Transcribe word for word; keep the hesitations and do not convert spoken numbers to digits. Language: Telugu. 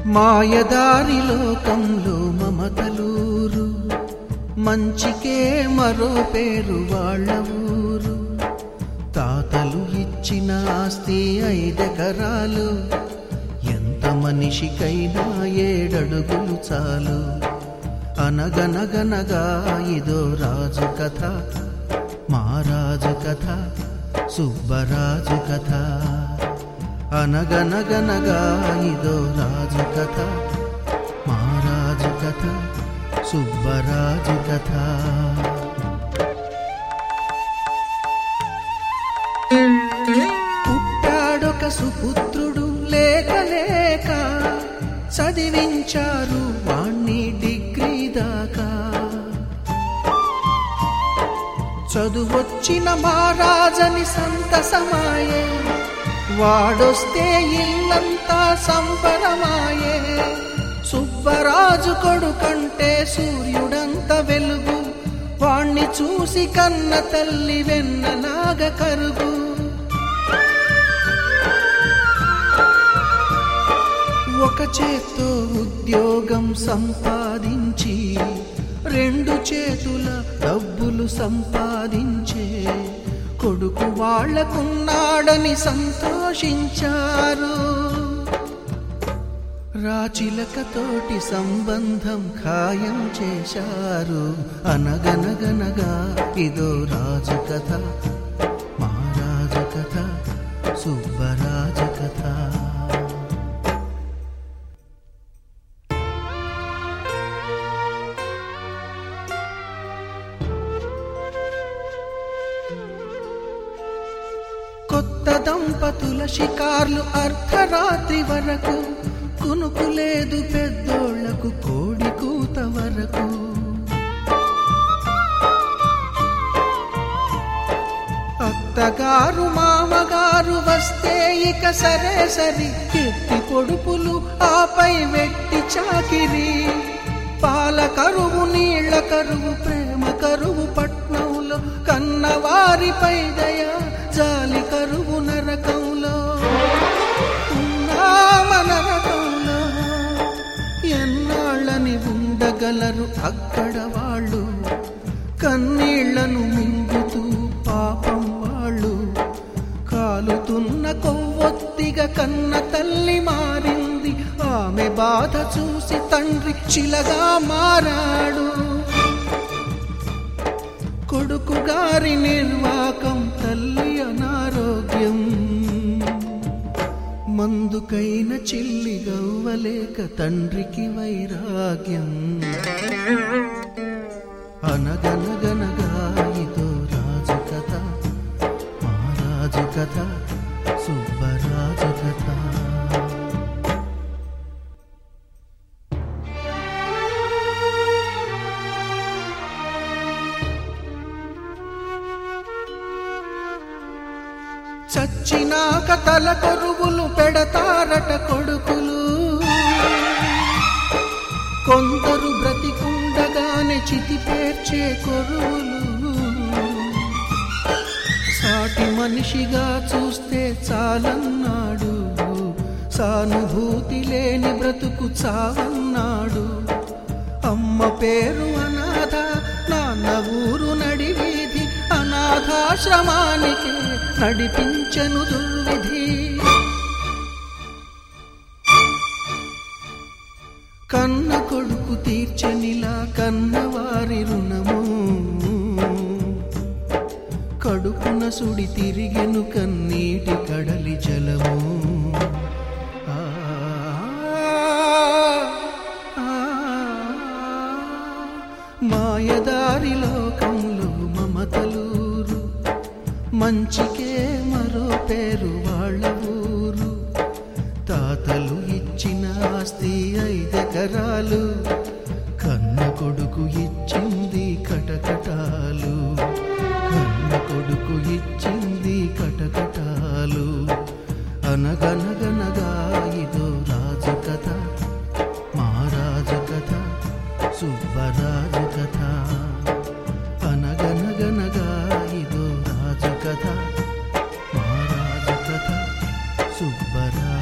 మాయదారి లోకంలో మమతలూరు, మంచికే మరో పేరు వాళ్ళ ఊరు. తాతలు ఇచ్చిన ఆస్తి ఐదెకరాలు, ఎంత మనిషికైనా ఏడడుగులు చాలు. అనగనగనగా ఇదో రాజు కథ, మా రాజు కథ, సుబ్బరాజు కథ. అనగనగనగా ఇదో రాజు కథ, మా రాజు కథ, సుబ్బరాజు కథ. పుట్టాడొక సుపుత్రుడు, లేక లేక చదివించారు వాణ్ణి డిగ్రీ దాకా. చదువొచ్చిన మహారాజని సంతసమాయే, వాడొస్తే ఇల్లంతా సంబరమాయే. సుబ్బరాజు కొడుకంటే సూర్యుడంత వెలుగు, వాణ్ణి చూసి కన్న తల్లి వెన్నలాగ కరుగు. ఒక చేత్తో ఉద్యోగం సంపాదించి, రెండు చేతుల డబ్బులు సంపాదించే కొడుకు వాళ్లకున్నాడని సంతోషించారు. రాచిలకతోటి సంబంధం ఖాయం చేశారు. అనగనగనగా ఇదో రాజు కథ, మా రాజు కథ, సుబ్బరాజు కథ. కొత్త దంపతుల షికార్లు అర్ధరాత్రి వరకు, కునుకు లేదు పెద్దోళ్లకు కోడి కూత వరకు. అత్తగారు మామగారు వస్తే ఇక సరే సరి, ఎత్తి పొడుపులు ఆపై వెట్టి చాకిరి. పాల కరువు, నీళ్ల కరువు, ప్రేమ కరువు పట్నంలో, కన్నవారిపై దయ జాలి కరువు నరకంలో. నరకంలో ఎన్నాళ్ళని ఉండగలరు అక్కడ వాళ్ళు, కన్నీళ్లను మింగుతూ పాపం వాళ్ళు. కాలుతున్న కొవ్వొత్తిగా కన్న తల్లి మారింది, ఆమె బాధ చూసి తండ్రి శిలగా మారాడు. కొడుకు గారి నిర్వాకం, తల్లి అనారోగ్యం, మందుకైన చిల్లి గవ్వలేక తండ్రికి వైరాగ్యం. అనగనగనగా ఇదో రాజు కథ, మా రాజు కథ, సుబ్బరాజు కథ. చచ్చినాక తల కొరువులు పెడతారట కొడుకులు, కొందరు బ్రతికుండగానే చితి పేర్చే కొరువులు. సాటి మనిషిగా చూస్తే చాలన్నాడు, సానుభూతి లేని బ్రతుకు చావన్నాడు. అమ్మ పేరు అనాథ, నాన్న ఊరు నడివీధి, అనాథాశ్రమానికి నడిపించను దుర్విధి. కన్న కొడుకు తీర్చనిలా కన్నవారి రుణము, కడుపున సుడి తిరిగెను కన్నీటి కడలి జలము. మాయదారి లోకంలో మమతలూరు, మంచికే మరో పేరు వాళ్ళ ఊరు. తాతలు ఇచ్చిన ఆస్తి ఐదెకరాలు, కన్న కొడుకు ఇచ్చింది కటకటాలు. కన్న కొడుకు ఇచ్చింది కటకటాలు. అనగనగనగా ఇదో రాజు కథ, మా రాజు కథ, సుబ్బరాజు కథ. అనగనగనగా ఇదో రాజు కథ, మా రాజు కథ, సుబ్బరాజు.